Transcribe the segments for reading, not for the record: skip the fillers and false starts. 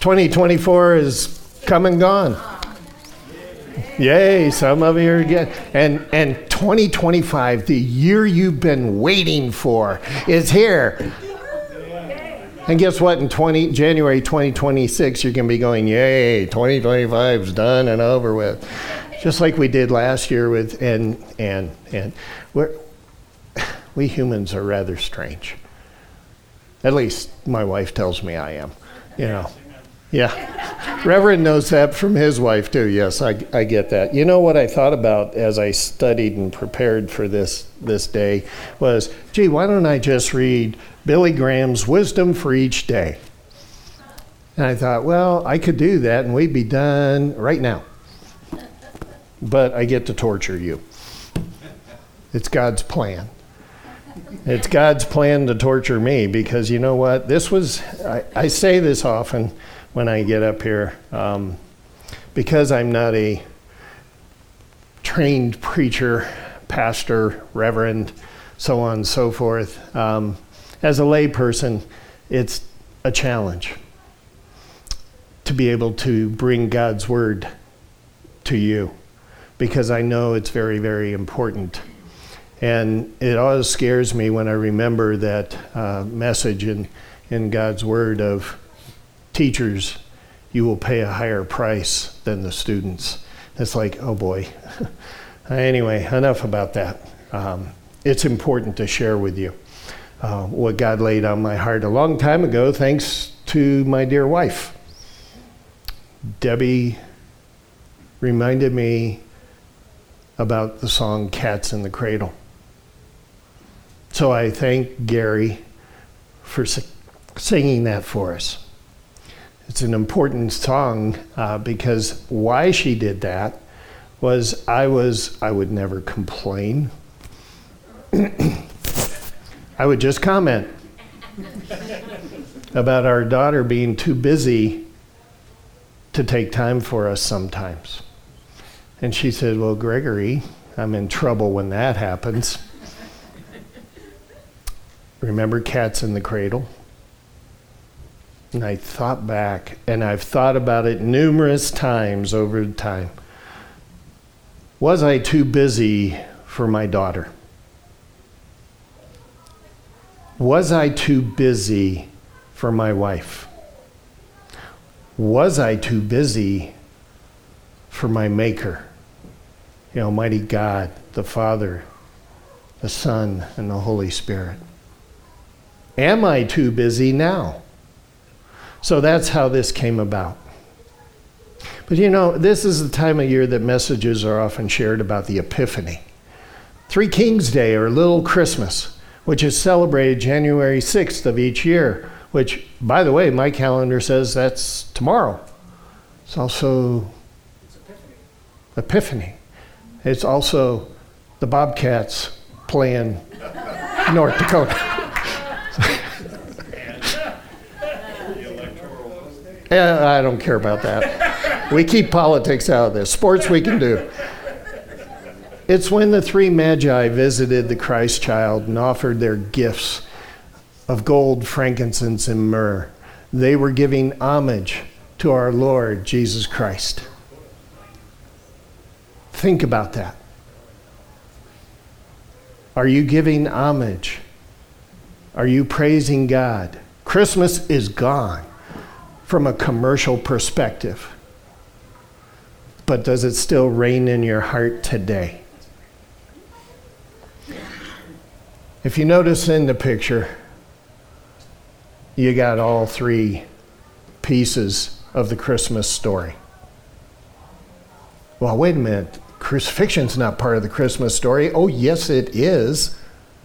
2024 is come and gone. Yay, some of you are getting, and 2025, the year you've been waiting for, is here. And guess what? In January 2026, you're going to be going, yay, 2025's done and over with. Just like we did last year with, and we humans are rather strange. At least my wife tells me I am, you know. Yeah. Reverend knows that from his wife too. Yes, I get that. You know what I thought about as I studied and prepared for this day was, gee, why don't I just read Billy Graham's Wisdom for Each Day? And I thought, well, I could do that and we'd be done right now. But I get to torture you. It's God's plan. It's God's plan to torture me because you know what? I say this often when I get up here, because I'm not a trained preacher, pastor, reverend, so on and so forth. As a lay person, it's a challenge to be able to bring God's word to you because I know it's very, very important. And it always scares me when I remember that message in God's word of teachers, you will pay a higher price than the students. It's like, oh boy. Anyway, enough about that. It's important to share with you what God laid on my heart a long time ago, thanks to my dear wife. Debbie reminded me about the song Cats in the Cradle. So I thank Gary for singing that for us. It's an important song because why she did that was I would never complain. I would just comment about our daughter being too busy to take time for us sometimes. And she said, well, Gregory, I'm in trouble when that happens. Remember Cats in the Cradle? And I thought back, and I've thought about it numerous times over time. Was I too busy for my daughter? Was I too busy for my wife? Was I too busy for my Maker, the Almighty God, the Father, the Son, and the Holy Spirit? Am I too busy now? So that's how this came about. But you know, this is the time of year that messages are often shared about the Epiphany. Three Kings Day, or Little Christmas, which is celebrated January 6th of each year, which, by the way, my calendar says that's tomorrow. It's also Epiphany. It's also the Bobcats playing North Dakota. Yeah, I don't care about that. We keep politics out of this. Sports we can do. It's when the three magi visited the Christ child and offered their gifts of gold, frankincense, and myrrh. They were giving homage to our Lord Jesus Christ. Think about that. Are you giving homage? Are you praising God? Christmas is gone from a commercial perspective. But does it still reign in your heart today? If you notice in the picture, you got all three pieces of the Christmas story. Well, wait a minute. Crucifixion's not part of the Christmas story. Oh, yes, it is.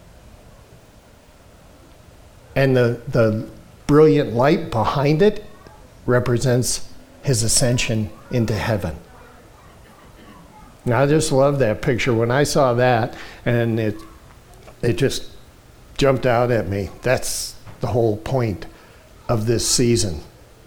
And the brilliant light behind it represents his ascension into heaven. Now, I just love that picture. When I saw that, and it just jumped out at me. That's the whole point of this season.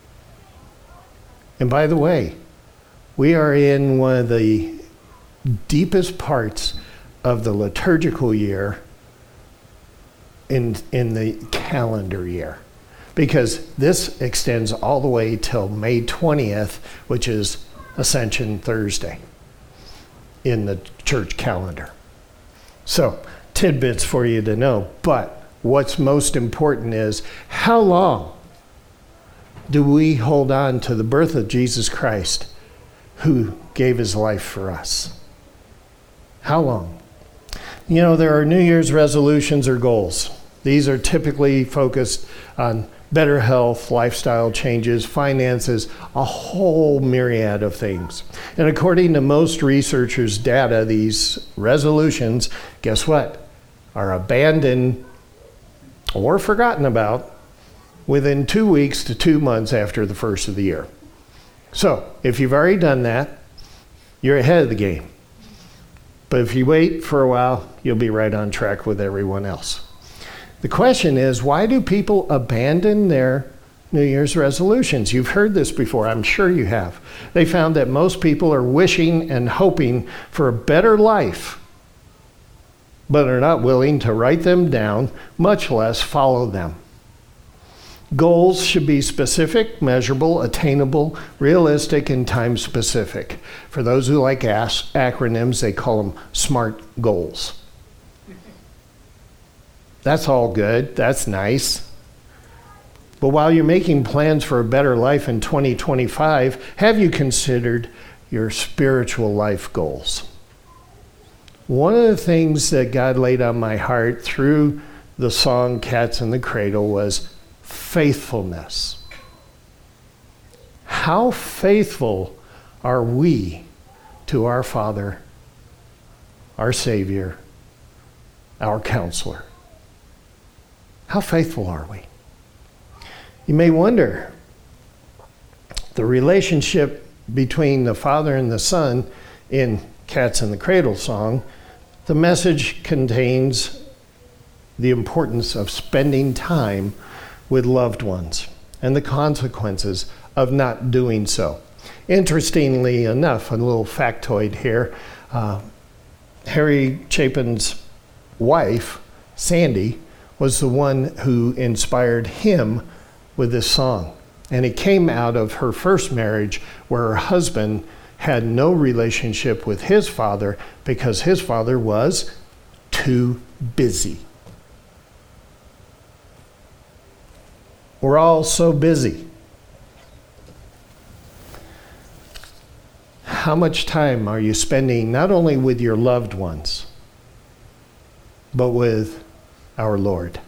And by the way, we are in one of the deepest parts of the liturgical year in the calendar year. because this extends all the way till May 20th, which is Ascension Thursday in the church calendar. So, tidbits for you to know. But what's most important is, how long do we hold on to the birth of Jesus Christ, who gave his life for us? How long? You know, there are New Year's resolutions or goals. These are typically focused on better health, lifestyle changes, finances, a whole myriad of things. And according to most researchers' data, these resolutions, guess what, are abandoned or forgotten about within 2 weeks to 2 months after the first of the year. So, if you've already done that, you're ahead of the game. But if you wait for a while, you'll be right on track with everyone else. The question is, why do people abandon their New Year's resolutions? You've heard this before, I'm sure you have. They found that most people are wishing and hoping for a better life, but are not willing to write them down, much less follow them. Goals should be specific, measurable, attainable, realistic, and time-specific. For those who like acronyms, they call them SMART goals. That's all good. That's nice. But while you're making plans for a better life in 2025, have you considered your spiritual life goals? One of the things that God laid on my heart through the song Cats in the Cradle was faithfulness. How faithful are we to our Father, our Savior, our Counselor? How faithful are we? You may wonder, the relationship between the Father and the Son in Cats in the Cradle song, the message contains the importance of spending time with loved ones and the consequences of not doing so. Interestingly enough, a little factoid here, Harry Chapin's wife, Sandy, was the one who inspired him with this song. And it came out of her first marriage, where her husband had no relationship with his father because his father was too busy. We're all so busy. How much time are you spending not only with your loved ones, but with our Lord?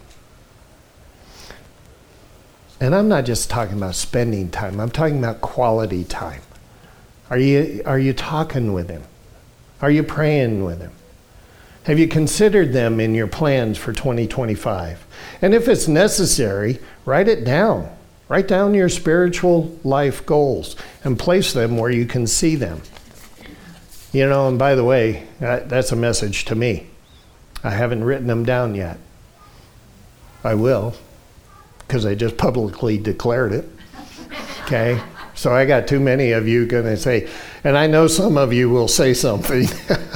And I'm not just talking about spending time, I'm talking about quality time. Are you talking with him? Are you praying with him? Have you considered them in your plans for 2025? And if it's necessary, write it down. Write down your spiritual life goals and place them where you can see them. You know, and by the way, that's a message to me. I haven't written them down yet. I will, because I just publicly declared it. Okay? So I got too many of you going to say, and I know some of you will say something.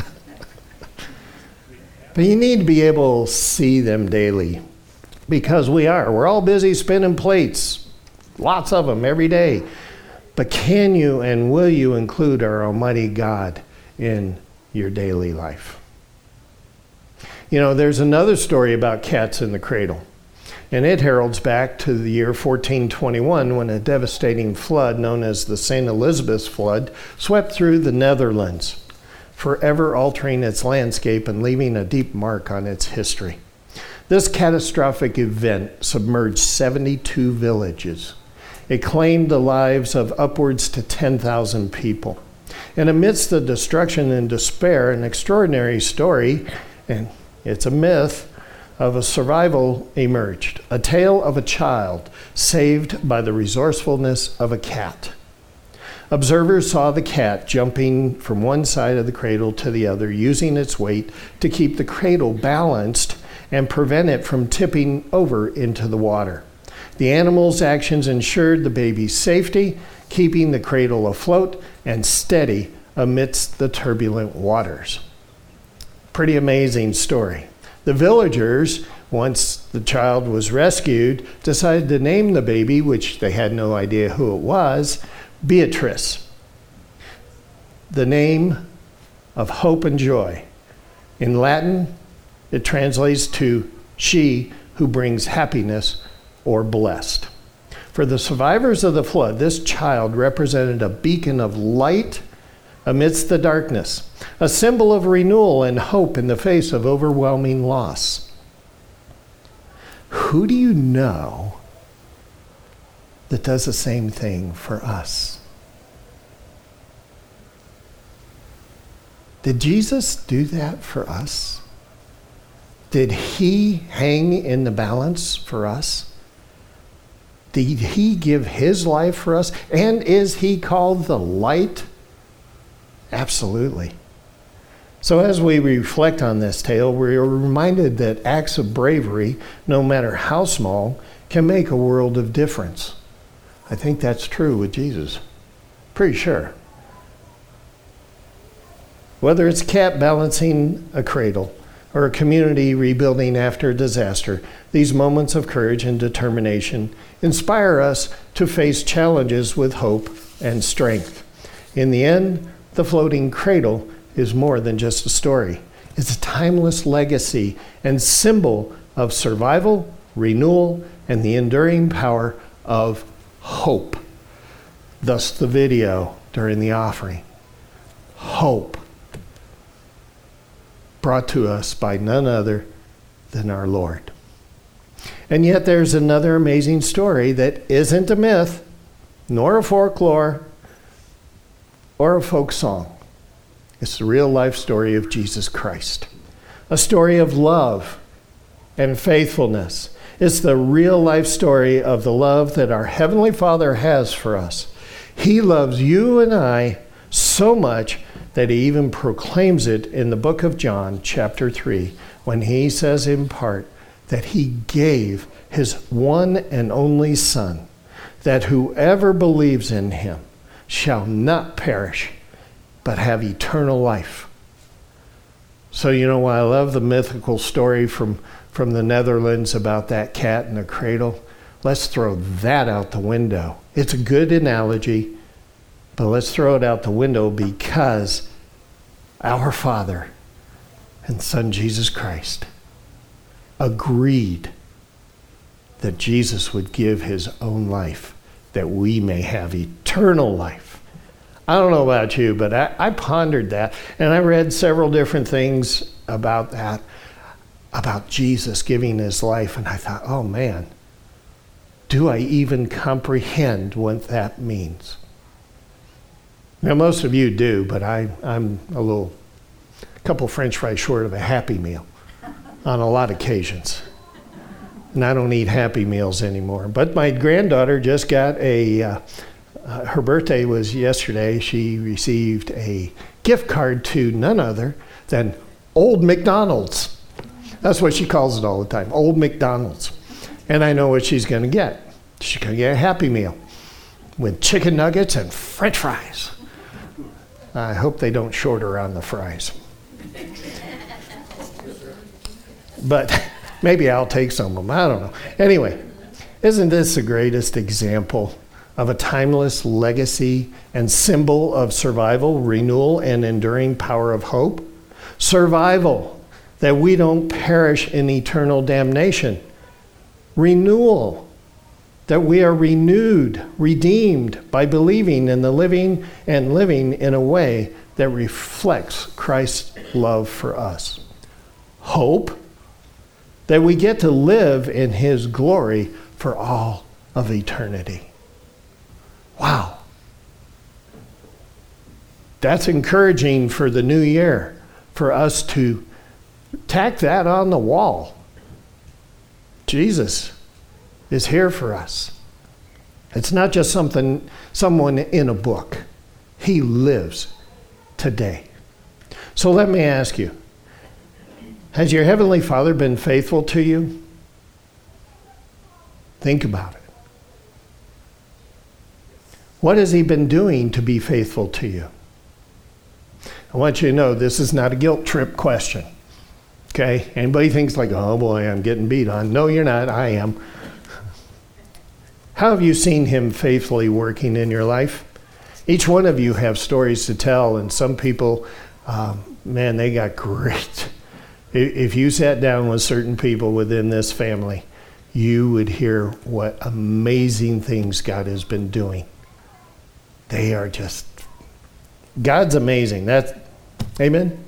But you need to be able to see them daily, because we're all busy spinning plates, lots of them every day. But can you and will you include our Almighty God in your daily life? You know, there's another story about cats in the cradle, and it heralds back to the year 1421, when a devastating flood known as the St. Elizabeth's Flood swept through the Netherlands, forever altering its landscape and leaving a deep mark on its history. This catastrophic event submerged 72 villages. It claimed the lives of upwards to 10,000 people. And amidst the destruction and despair, an extraordinary story, and it's a myth, of a survival emerged. A tale of a child saved by the resourcefulness of a cat. Observers saw the cat jumping from one side of the cradle to the other, using its weight to keep the cradle balanced and prevent it from tipping over into the water. The animal's actions ensured the baby's safety, keeping the cradle afloat and steady amidst the turbulent waters. Pretty amazing story. The villagers once the child was rescued, decided to name the baby, which they had no idea who it was, Beatrice. The name of hope and joy. In Latin, it translates to she who brings happiness or blessed. For the survivors of the flood, this child represented a beacon of light amidst the darkness, a symbol of renewal and hope in the face of overwhelming loss. Who do you know that does the same thing for us? Did Jesus do that for us? Did he hang in the balance for us? Did he give his life for us? And is he called the light? Absolutely. So as we reflect on this tale, we are reminded that acts of bravery, no matter how small, can make a world of difference. I think that's true with Jesus. Pretty sure. Whether it's a cat balancing a cradle or a community rebuilding after a disaster, these moments of courage and determination inspire us to face challenges with hope and strength. In the end, the floating cradle is more than just a story. It's a timeless legacy and symbol of survival, renewal, and the enduring power of hope. Thus the video during the offering. Hope. Brought to us by none other than our Lord. And yet there's another amazing story that isn't a myth, nor a folklore, or a folk song. It's the real life story of Jesus Christ. A story of love and faithfulness. It's the real life story of the love that our Heavenly Father has for us. He loves you and I so much that he even proclaims it in the book of John, chapter 3, when he says in part that he gave his one and only Son, that whoever believes in him shall not perish, but have eternal life. So you know why I love the mythical story from the Netherlands about that cat in the cradle? Let's throw that out the window. It's a good analogy, but let's throw it out the window because our Father and Son Jesus Christ agreed that Jesus would give his own life that we may have eternal life. I don't know about you, but I pondered that, and I read several different things about that, about Jesus giving his life, and I thought, oh man, do I even comprehend what that means? Now, most of you do, but I'm a couple French fries short of a Happy Meal on a lot of occasions. And I don't eat Happy Meals anymore. But my granddaughter just got her birthday was yesterday. She received a gift card to none other than Old McDonald's. That's what she calls it all the time, Old McDonald's. And I know what she's going to get. She's going to get a Happy Meal with chicken nuggets and French fries. I hope they don't short her on the fries. But maybe I'll take some of them. I don't know. Anyway, isn't this the greatest example of a timeless legacy and symbol of survival, renewal, and enduring power of hope? Survival, that we don't perish in eternal damnation. Renewal, that we are renewed, redeemed by believing in the living and living in a way that reflects Christ's love for us. Hope, that we get to live in his glory for all of eternity. Wow. That's encouraging for the new year, for us to tack that on the wall. Jesus is here for us. It's not just someone in a book. He lives today. So let me ask you, has your Heavenly Father been faithful to you? Think about it. What has he been doing to be faithful to you? I want you to know this is not a guilt trip question, Okay? Anybody thinks like, oh boy, I'm getting beat on. No, you're not. I am. How have you seen him faithfully working in your life? Each one of you have stories to tell, and some people, man, they got great. If you sat down with certain people within this family, you would hear what amazing things God has been doing. They are just, God's amazing. That's, amen?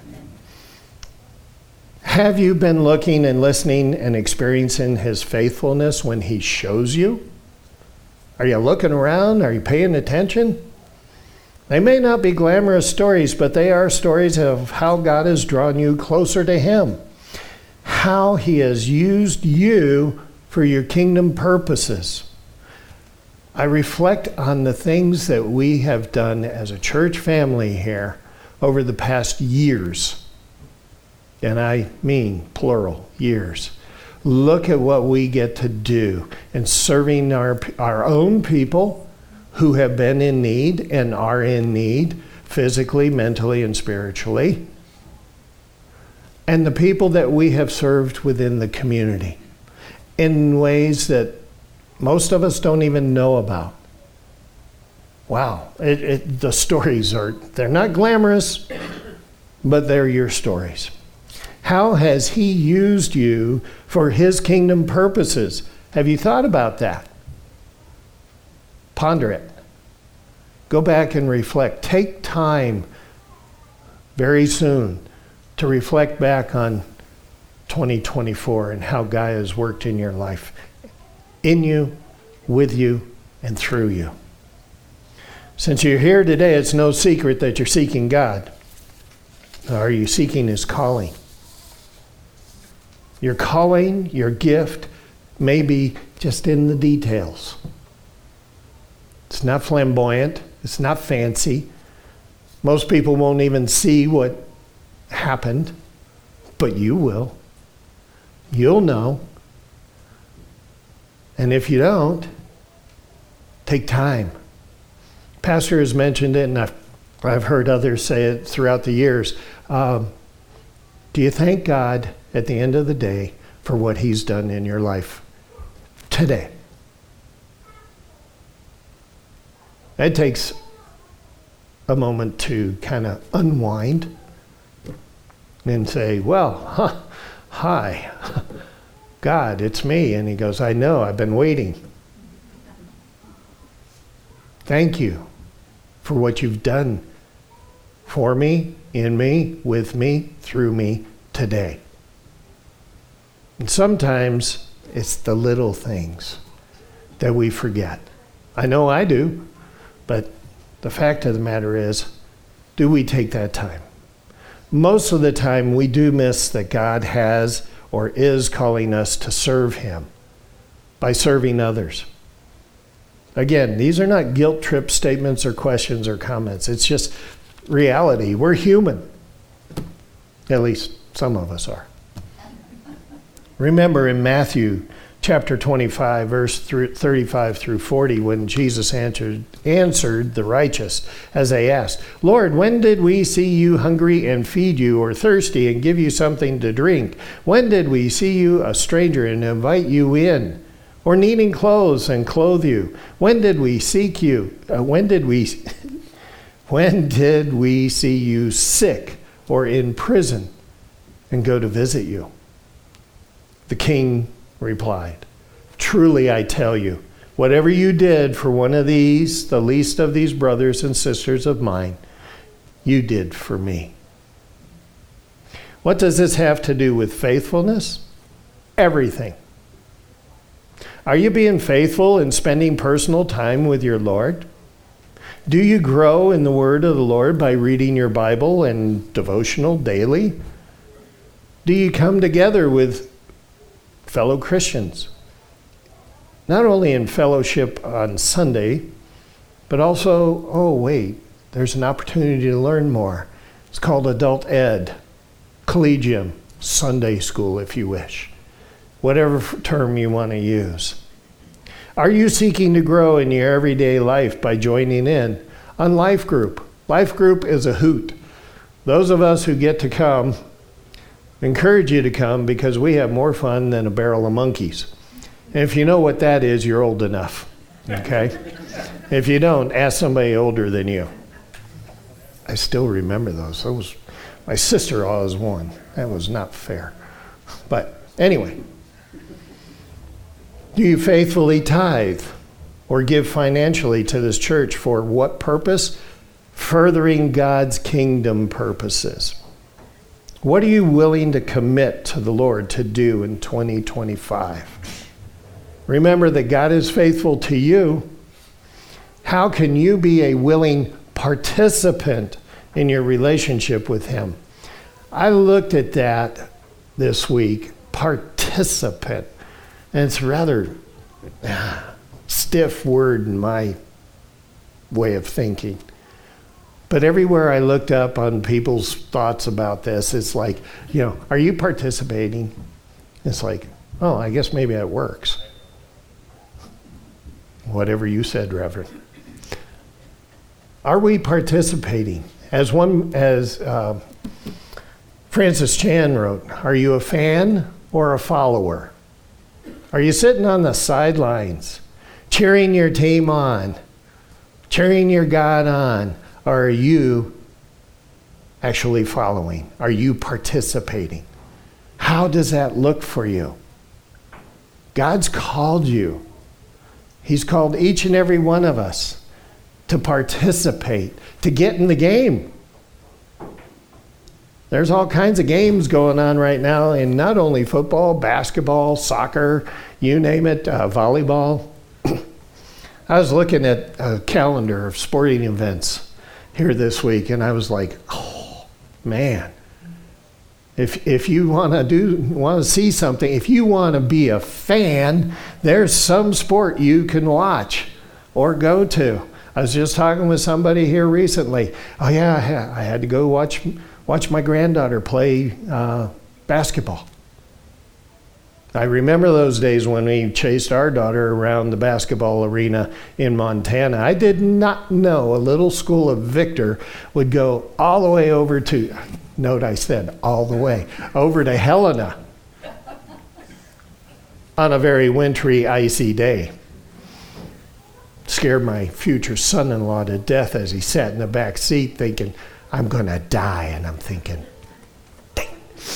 Have you been looking and listening and experiencing his faithfulness when he shows you? Are you looking around? Are you paying attention? They may not be glamorous stories, but they are stories of how God has drawn you closer to him. How he has used you for your kingdom purposes. I reflect on the things that we have done as a church family here over the past years. And I mean plural, years. Look at what we get to do in serving our own people who have been in need and are in need, physically, mentally, and spiritually. And the people that we have served within the community in ways that most of us don't even know about. Wow, the stories they're not glamorous, but they're your stories. How has he used you for his kingdom purposes? Have you thought about that? Ponder it. Go back and reflect. Take time very soon to reflect back on 2024 and how God has worked in your life, in you, with you, and through you. Since you're here today, it's no secret that you're seeking God. Are you seeking his calling? Your calling, your gift, may be just in the details. It's not flamboyant. It's not fancy. Most people won't even see what happened, but you will. You'll know. And if you don't, take time. Pastor has mentioned it, and I've heard others say it throughout the years. Do you thank God at the end of the day for what he's done in your life today? It takes a moment to kind of unwind and say, well, hi, God, it's me. And he goes, I know, I've been waiting. Thank you for what you've done for me, in me, with me, through me today. And sometimes it's the little things that we forget. I know I do, but the fact of the matter is, do we take that time? Most of the time we do miss that God has or is calling us to serve him by serving others. Again, these are not guilt trip statements or questions or comments. It's just reality. We're human. At least some of us are. Remember in Matthew chapter 25, verse 35 through 40, when Jesus answered the righteous as they asked, Lord, when did we see you hungry and feed you, or thirsty and give you something to drink? When did we see you a stranger and invite you in, or needing clothes and clothe you? When did we seek you? When did we see you sick or in prison and go to visit you? The king replied, truly I tell you, whatever you did for one of these, the least of these brothers and sisters of mine, you did for me. What does this have to do with faithfulness? Everything. Are you being faithful in spending personal time with your Lord? Do you grow in the word of the Lord by reading your Bible and devotional daily? Do you come together with fellow Christians, not only in fellowship on Sunday, but also, there's an opportunity to learn more. It's called adult ed, collegium, Sunday school, if you wish, whatever term you want to use. Are you seeking to grow in your everyday life by joining in on Life Group? Life Group is a hoot. Those of us who get to come I encourage you to come because we have more fun than a barrel of monkeys. And if you know what that is, you're old enough, okay? If you don't, ask somebody older than you. I still remember those. My sister always won. That was not fair. But anyway, do you faithfully tithe or give financially to this church for what purpose? Furthering God's kingdom purposes. What are you willing to commit to the Lord to do in 2025? Remember that God is faithful to you. How can you be a willing participant in your relationship with Him? I looked at that this week, participant, and it's a rather stiff word in my way of thinking. But everywhere I looked up on people's thoughts about this, it's like, are you participating? It's like, oh, I guess maybe that works. Whatever you said, Reverend. Are we participating? As Francis Chan wrote, are you a fan or a follower? Are you sitting on the sidelines, cheering your team on, cheering your God on? Or are you actually following? Are you participating? How does that look for you? God's called you. He's called each and every one of us to participate, to get in the game. There's all kinds of games going on right now in not only football, basketball, soccer, you name it, volleyball. I was looking at a calendar of sporting events here this week, and I was like, oh, man. If you want to see something, if you want to be a fan, there's some sport you can watch or go to. I was just talking with somebody here recently. Oh yeah, I had to go watch my granddaughter play basketball. I remember those days when we chased our daughter around the basketball arena in Montana. I did not know a little school of Victor would go all the way over to, note I said all the way, over to Helena on a very wintry, icy day. Scared my future son-in-law to death as he sat in the back seat thinking, I'm going to die. And I'm thinking, dang.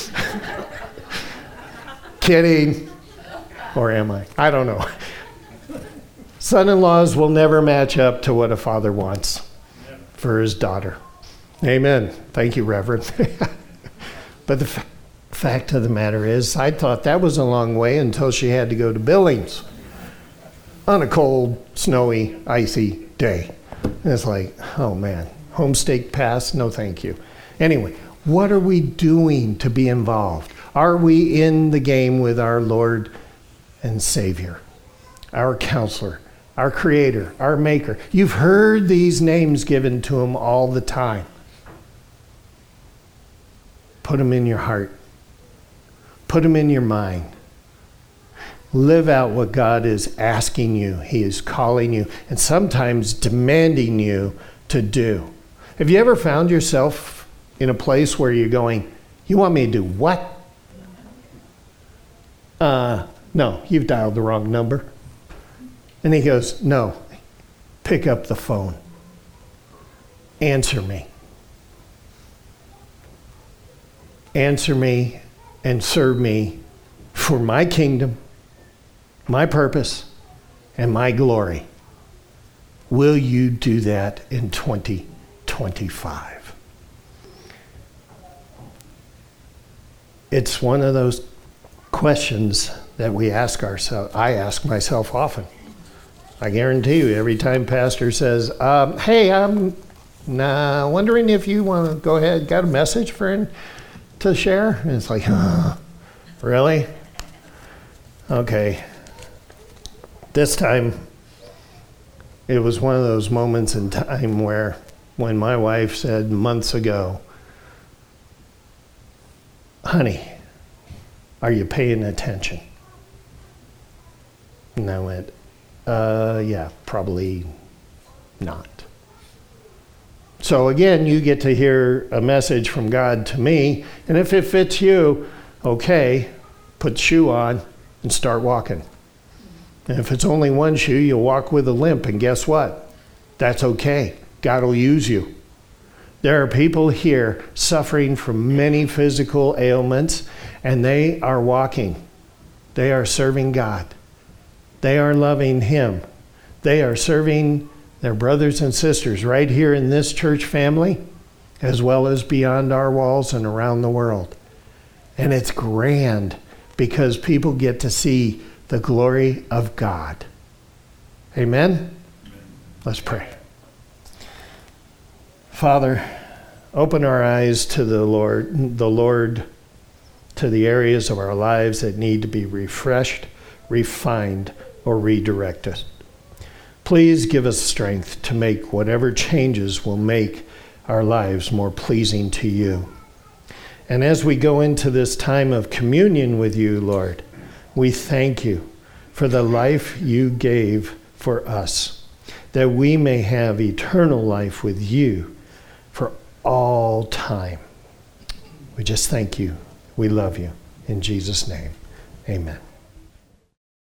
Kidding. Or am I? I don't know. Son-in-laws will never match up to what a father wants for his daughter. Amen. Thank you, Reverend. But the fact of the matter is, I thought that was a long way until she had to go to Billings on a cold, snowy, icy day. And it's like, oh man, homestake pass? No, thank you. Anyway, what are we doing to be involved? Are we in the game with our Lord and Savior, our counselor, our creator, our maker? You've heard these names given to him all the time. Put them in your heart. Put them in your mind. Live out what God is asking you. He is calling you and sometimes demanding you to do. Have you ever found yourself in a place where you're going, you want me to do what? No, you've dialed the wrong number. And he goes, no, pick up the phone. Answer me. Answer me and serve me for my kingdom, my purpose, and my glory. Will you do that in 2025? It's one of those questions that we ask ourselves. I ask myself often. I guarantee you, every time pastor says, hey, I'm wondering if you want to go ahead, got a message to share? And it's like, really? Okay. This time, it was one of those moments in time where when my wife said months ago, honey, are you paying attention? And I went, yeah, probably not. So again, you get to hear a message from God to me, and if it fits you, okay, put the shoe on and start walking. And if it's only one shoe, you'll walk with a limp, and guess what? That's okay. God will use you. There are people here suffering from many physical ailments, and they are walking. They are serving God. They are loving Him. They are serving their brothers and sisters right here in this church family, as well as beyond our walls and around the world. And it's grand because people get to see the glory of God. Amen? Let's pray. Father, open our eyes to the Lord, to the areas of our lives that need to be refreshed, refined, or redirected. Please give us strength to make whatever changes will make our lives more pleasing to you. And as we go into this time of communion with you, Lord, we thank you for the life you gave for us, that we may have eternal life with you for all time. We just thank you. We love you. In Jesus' name, amen.